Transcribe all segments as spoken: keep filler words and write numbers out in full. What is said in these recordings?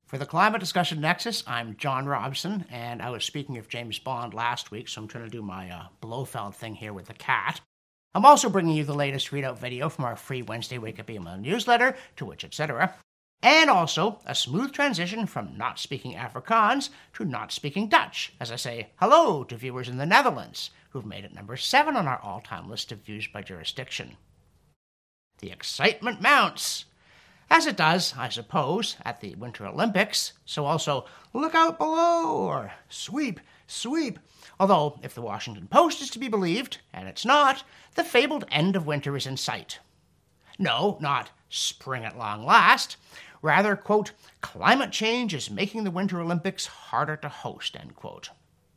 For the Climate Discussion Nexus, I'm John Robson, and I was speaking of James Bond last week, so I'm trying to do my uh, Blofeld thing here with the cat. I'm also bringing you the latest readout video from our free Wednesday Wake Up Email newsletter, to which et cetera, and also a smooth transition from not speaking Afrikaans to not speaking Dutch, as I say hello to viewers in the Netherlands, who've made it number seven on our all-time list of views by jurisdiction. The excitement mounts! As it does, I suppose, at the Winter Olympics, so also look out below, or sweep, sweep. Although, if the Washington Post is to be believed, and it's not, the fabled end of winter is in sight. No, not spring at long last. Rather, quote, climate change is making the Winter Olympics harder to host, end quote.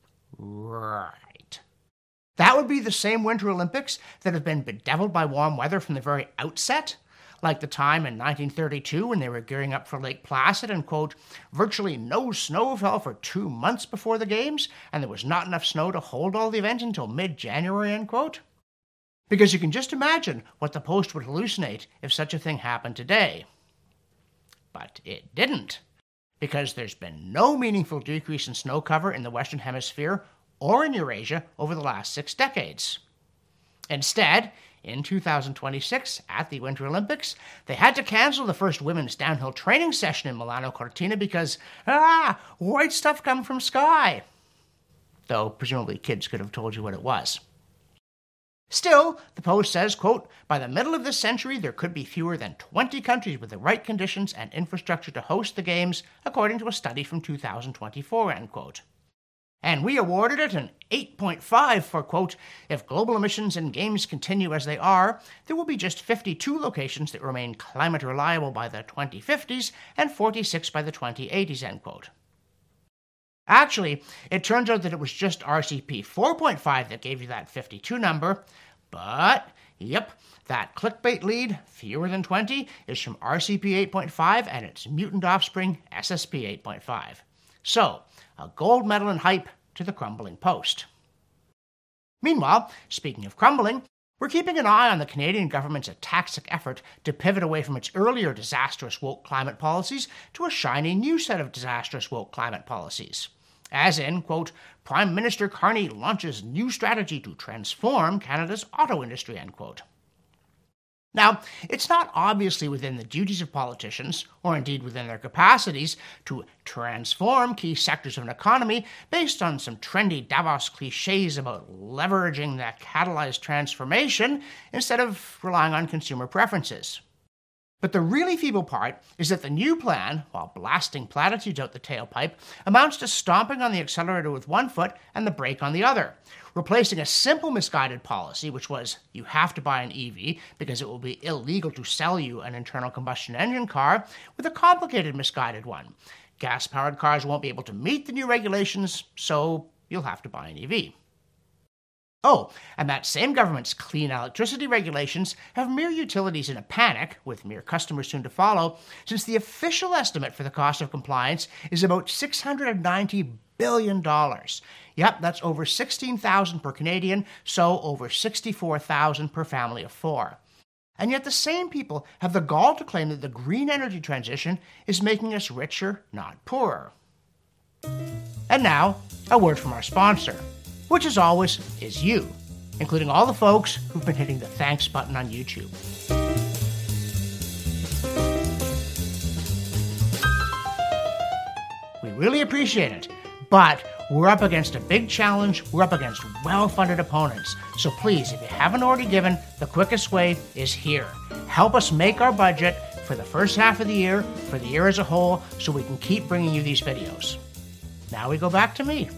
Right. That would be the same Winter Olympics that have been bedeviled by warm weather from the very outset, like the time in nineteen thirty-two when they were gearing up for Lake Placid and, quote, virtually no snow fell for two months before the games, and there was not enough snow to hold all the event until mid-January, end quote. Because you can just imagine what the Post would hallucinate if such a thing happened today. But it didn't, because there's been no meaningful decrease in snow cover in the Western Hemisphere or in Eurasia over the last six decades. Instead, in two thousand twenty-six, at the Winter Olympics, they had to cancel the first women's downhill training session in Milano Cortina because, ah, white stuff come from sky. Though, presumably, kids could have told you what it was. Still, the Post says, quote, by the middle of this century, there could be fewer than twenty countries with the right conditions and infrastructure to host the Games, according to a study from two thousand twenty-four, end quote. And we awarded it an eight point five for, quote, if global emissions and games continue as they are, there will be just fifty-two locations that remain climate reliable by the twenty fifties and forty-six by the twenty eighties, end quote. Actually, it turns out that it was just R C P four point five that gave you that fifty-two number, but, yep, that clickbait lead, fewer than twenty, is from R C P eight point five and its mutant offspring, S S P eight point five. So, a gold medal in hype to the crumbling Post. Meanwhile, speaking of crumbling, we're keeping an eye on the Canadian government's ataxic effort to pivot away from its earlier disastrous woke climate policies to a shiny new set of disastrous woke climate policies. As in, quote, Prime Minister Carney launches new strategy to transform Canada's auto industry, end quote. Now, it's not obviously within the duties of politicians, or indeed within their capacities, to transform key sectors of an economy based on some trendy Davos cliches about leveraging that catalyzed transformation instead of relying on consumer preferences. But the really feeble part is that the new plan, while blasting platitudes out the tailpipe, amounts to stomping on the accelerator with one foot and the brake on the other, replacing a simple misguided policy, which was you have to buy an E V because it will be illegal to sell you an internal combustion engine car, with a complicated misguided one. Gas-powered cars won't be able to meet the new regulations, so you'll have to buy an E V. Oh, and that same government's clean electricity regulations have mere utilities in a panic, with mere customers soon to follow, since the official estimate for the cost of compliance is about six hundred ninety billion dollars. Yep, that's over sixteen thousand dollars per Canadian, so over sixty-four thousand dollars per family of four. And yet the same people have the gall to claim that the green energy transition is making us richer, not poorer. And now, a word from our sponsor, which as always is you, including all the folks who've been hitting the thanks button on YouTube. We really appreciate it, but we're up against a big challenge, we're up against well-funded opponents, so please, if you haven't already given, the quickest way is here. Help us make our budget for the first half of the year, for the year as a whole, so we can keep bringing you these videos. Now we go back to me.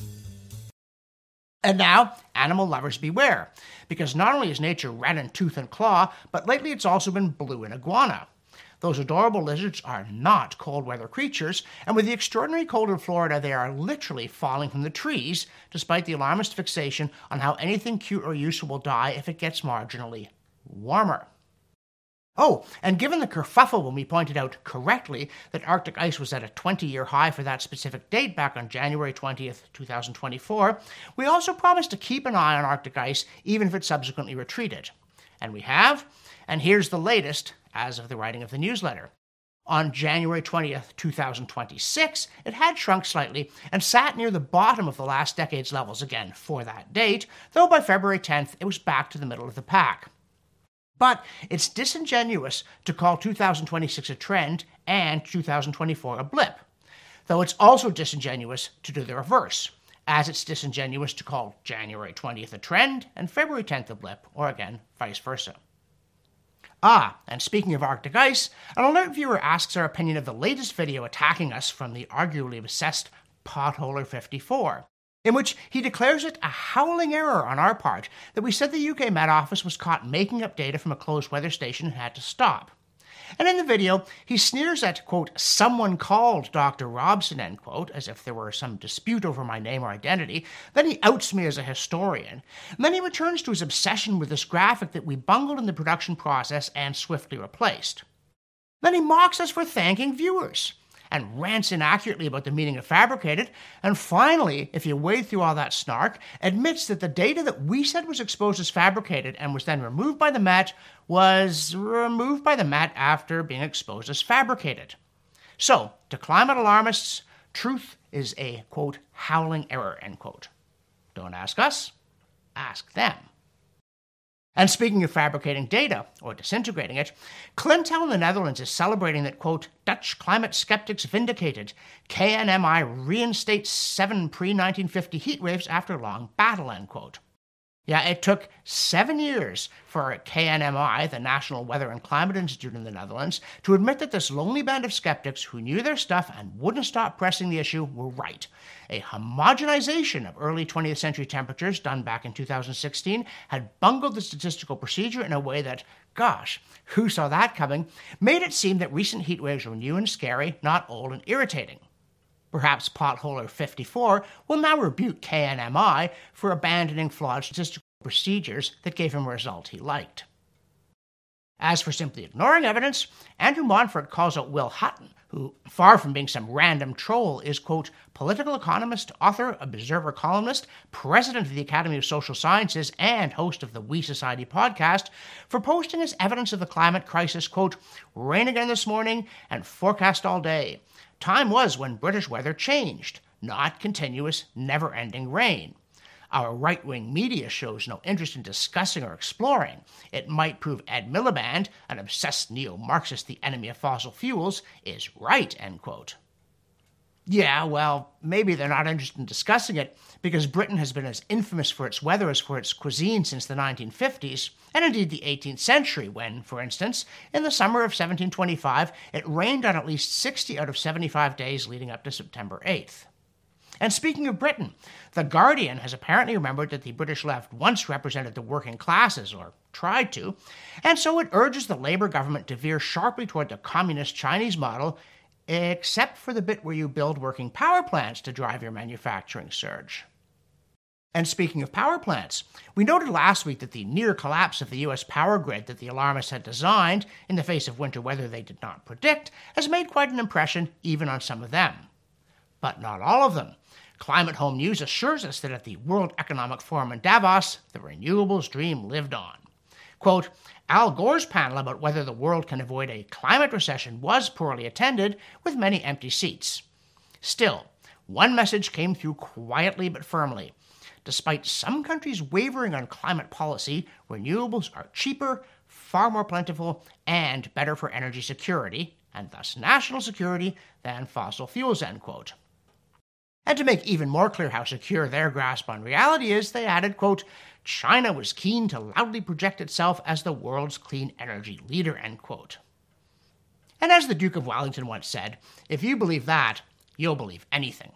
And now, animal lovers beware, because not only is nature red in tooth and claw, but lately it's also been blue in iguana. Those adorable lizards are not cold weather creatures, and with the extraordinary cold in Florida, they are literally falling from the trees, despite the alarmist fixation on how anything cute or useful will die if it gets marginally warmer. Oh, and given the kerfuffle when we pointed out correctly that Arctic ice was at a twenty-year high for that specific date back on January twentieth, twenty twenty-four, we also promised to keep an eye on Arctic ice even if it subsequently retreated. And we have, and here's the latest as of the writing of the newsletter. On January twentieth, two thousand twenty-six, it had shrunk slightly and sat near the bottom of the last decade's levels again for that date, though by February tenth it was back to the middle of the pack. But it's disingenuous to call two thousand twenty-six a trend and two thousand twenty-four a blip, though it's also disingenuous to do the reverse, as it's disingenuous to call January twentieth a trend and February tenth a blip, or again, vice versa. Ah, and speaking of Arctic ice, an alert viewer asks our opinion of the latest video attacking us from the arguably obsessed Potholer fifty-four, in which he declares it a howling error on our part that we said the U K Met Office was caught making up data from a closed weather station and had to stop. And in the video, he sneers at, quote, someone called Doctor Robson, end quote, as if there were some dispute over my name or identity. Then he outs me as a historian. And then he returns to his obsession with this graphic that we bungled in the production process and swiftly replaced. Then he mocks us for thanking viewers, and rants inaccurately about the meaning of fabricated, and finally, if you wade through all that snark, admits that the data that we said was exposed as fabricated and was then removed by the Met was removed by the Met after being exposed as fabricated. So, to climate alarmists, truth is a, quote, howling error, end quote. Don't ask us, ask them. And speaking of fabricating data, or disintegrating it, Clintel in the Netherlands is celebrating that, quote, Dutch climate skeptics vindicated. K N M I reinstates seven pre nineteen fifty heat waves after long battle, end quote. Yeah, it took seven years for K N M I, the National Weather and Climate Institute in the Netherlands, to admit that this lonely band of skeptics who knew their stuff and wouldn't stop pressing the issue were right. A homogenization of early twentieth century temperatures done back in two thousand sixteen had bungled the statistical procedure in a way that, gosh, who saw that coming, made it seem that recent heat waves were new and scary, not old and irritating. Perhaps Potholer fifty-four will now rebuke K N M I for abandoning flawed statistical procedures that gave him a result he liked. As for simply ignoring evidence, Andrew Montfort calls out Will Hutton, who, far from being some random troll, is, quote, political economist, author, observer columnist, president of the Academy of Social Sciences, and host of the We Society podcast, for posting as evidence of the climate crisis, quote, rain again this morning and forecast all day. Time was when British weather changed, not continuous, never-ending rain. Our right-wing media shows no interest in discussing or exploring. It might prove Ed Miliband, an obsessed neo-Marxist, the enemy of fossil fuels, is right, end quote. Yeah, well, maybe they're not interested in discussing it because Britain has been as infamous for its weather as for its cuisine since the nineteen fifties, and indeed the eighteenth century when, for instance, in the summer of seventeen twenty-five, it rained on at least sixty out of seventy-five days leading up to September eighth. And speaking of Britain, The Guardian has apparently remembered that the British left once represented the working classes, or tried to, and so it urges the Labour government to veer sharply toward the communist Chinese model, except for the bit where you build working power plants to drive your manufacturing surge. And speaking of power plants, we noted last week that the near collapse of the U S power grid that the alarmists had designed, in the face of winter weather they did not predict, has made quite an impression even on some of them. But not all of them. Climate Home News assures us that at the World Economic Forum in Davos, the renewables dream lived on. Quote, Al Gore's panel about whether the world can avoid a climate recession was poorly attended, with many empty seats. Still, one message came through quietly but firmly. Despite some countries wavering on climate policy, renewables are cheaper, far more plentiful, and better for energy security, and thus national security, than fossil fuels, end quote. And to make even more clear how secure their grasp on reality is, they added, quote, China was keen to loudly project itself as the world's clean energy leader, end quote. And as the Duke of Wellington once said, if you believe that, you'll believe anything.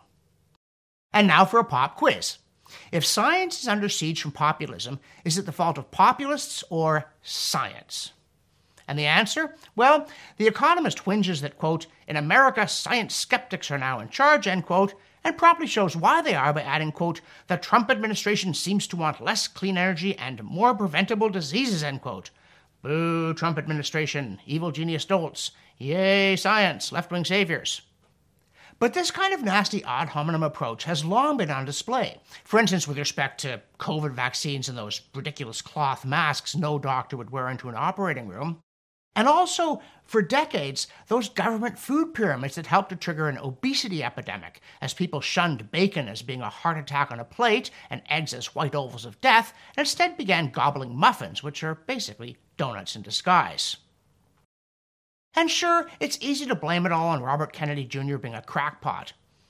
And now for a pop quiz. If science is under siege from populism, is it the fault of populists or science? And the answer? Well, The Economist whinges that, quote, in America, science skeptics are now in charge, end quote, and promptly shows why they are by adding, quote, the Trump administration seems to want less clean energy and more preventable diseases, end quote. Boo, Trump administration, evil genius dolts. Yay, science, left-wing saviors. But this kind of nasty ad hominem approach has long been on display. For instance, with respect to COVID vaccines and those ridiculous cloth masks no doctor would wear into an operating room. And also, for decades, those government food pyramids that helped to trigger an obesity epidemic, as people shunned bacon as being a heart attack on a plate and eggs as white ovals of death, and instead began gobbling muffins, which are basically donuts in disguise. And sure, it's easy to blame it all on Robert Kennedy Junior being a crackpot.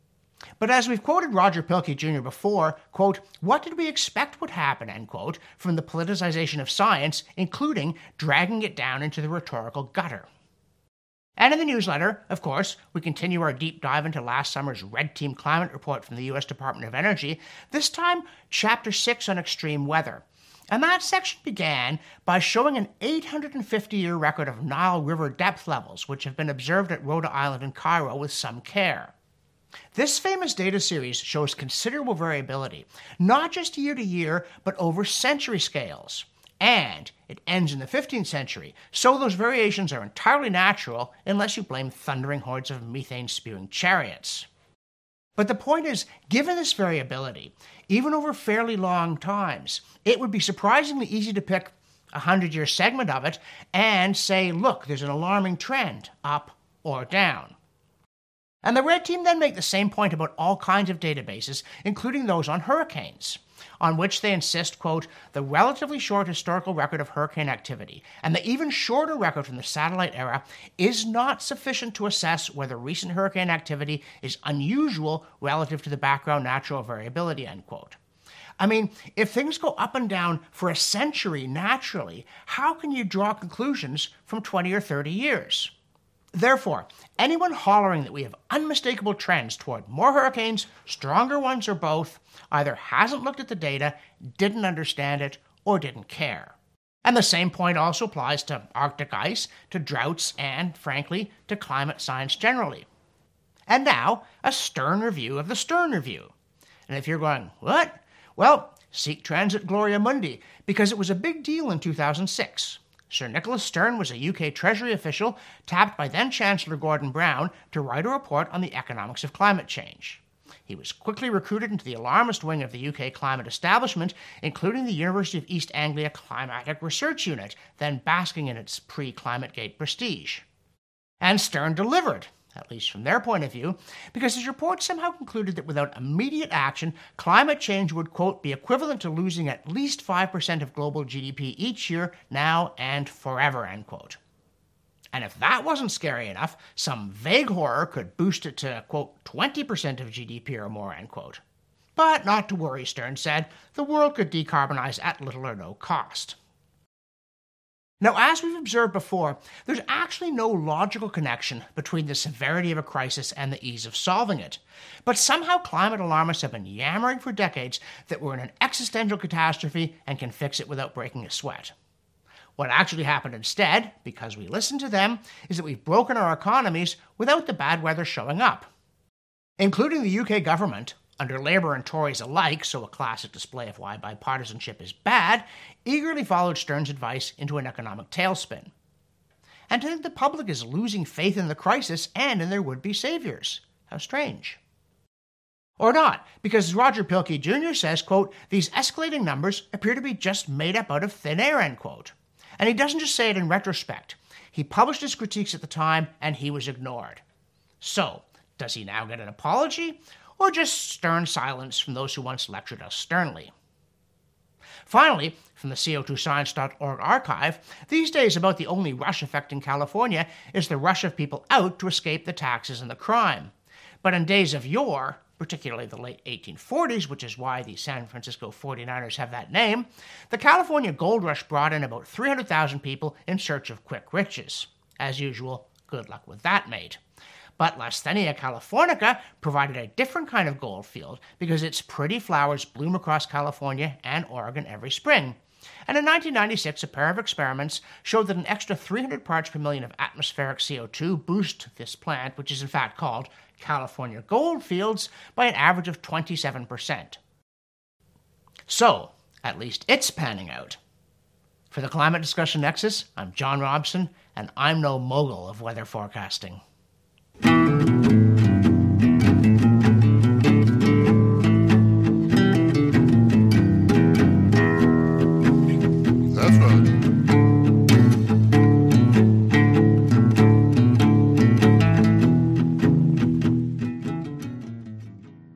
But as we've quoted Roger Pielke Junior before, quote, what did we expect would happen, end quote, from the politicization of science, including dragging it down into the rhetorical gutter? And in the newsletter, of course, we continue our deep dive into last summer's Red Team climate report from the U S Department of Energy, this time Chapter six on extreme weather. And that section began by showing an eight hundred fifty year record of Nile River depth levels, which have been observed at Rhoda Island in Cairo with some care. This famous data series shows considerable variability, not just year to year, but over century scales. And it ends in the fifteenth century, so those variations are entirely natural unless you blame thundering hordes of methane-spewing chariots. But the point is, given this variability, even over fairly long times, it would be surprisingly easy to pick a hundred-year segment of it and say, look, there's an alarming trend, up or down. And the Red Team then make the same point about all kinds of databases, including those on hurricanes, on which they insist, quote, the relatively short historical record of hurricane activity, and the even shorter record from the satellite era, is not sufficient to assess whether recent hurricane activity is unusual relative to the background natural variability, end quote. I mean, if things go up and down for a century naturally, how can you draw conclusions from twenty or thirty years? Therefore, anyone hollering that we have unmistakable trends toward more hurricanes, stronger ones, or both, either hasn't looked at the data, didn't understand it, or didn't care. And the same point also applies to Arctic ice, to droughts, and, frankly, to climate science generally. And now, a Stern review of the Stern Review. And if you're going, what? Well, seek trends at Gloria Mundi, because it was a big deal in two thousand six. Sir Nicholas Stern was a U K Treasury official tapped by then-Chancellor Gordon Brown to write a report on the economics of climate change. He was quickly recruited into the alarmist wing of the U K climate establishment, including the University of East Anglia Climatic Research Unit, then basking in its pre-ClimateGate prestige. And Stern delivered, at least from their point of view, because his report somehow concluded that without immediate action, climate change would, quote, be equivalent to losing at least five percent of global G D P each year, now and forever, end quote. And if that wasn't scary enough, some vague horror could boost it to, quote, twenty percent of G D P or more, end quote. But not to worry, Stern said, the world could decarbonize at little or no cost. Now, as we've observed before, there's actually no logical connection between the severity of a crisis and the ease of solving it. But somehow climate alarmists have been yammering for decades that we're in an existential catastrophe and can fix it without breaking a sweat. What actually happened instead, because we listened to them, is that we've broken our economies without the bad weather showing up. Including the U K government, under Labour and Tories alike, so a classic display of why bipartisanship is bad, eagerly followed Stern's advice into an economic tailspin. And to think the public is losing faith in the crisis and in their would-be saviors. How strange. Or not, because as Roger Pielke Junior says, quote, these escalating numbers appear to be just made up out of thin air, end quote. And he doesn't just say it in retrospect. He published his critiques at the time, and he was ignored. So, does he now get an apology? Or just stern silence from those who once lectured us sternly? Finally, from the C O two science dot org archive, these days about the only rush affecting California is the rush of people out to escape the taxes and the crime. But in days of yore, particularly the late eighteen forties, which is why the San Francisco forty-niners have that name, the California gold rush brought in about three hundred thousand people in search of quick riches. As usual, good luck with that, mate. But Lasthenia californica provided a different kind of gold field because its pretty flowers bloom across California and Oregon every spring. And in nineteen ninety-six, a pair of experiments showed that an extra three hundred parts per million of atmospheric C O two boost this plant, which is in fact called California gold fields, by an average of twenty-seven percent. So, at least it's panning out. For the Climate Discussion Nexus, I'm John Robson, and I'm no mogul of weather forecasting. Thank you.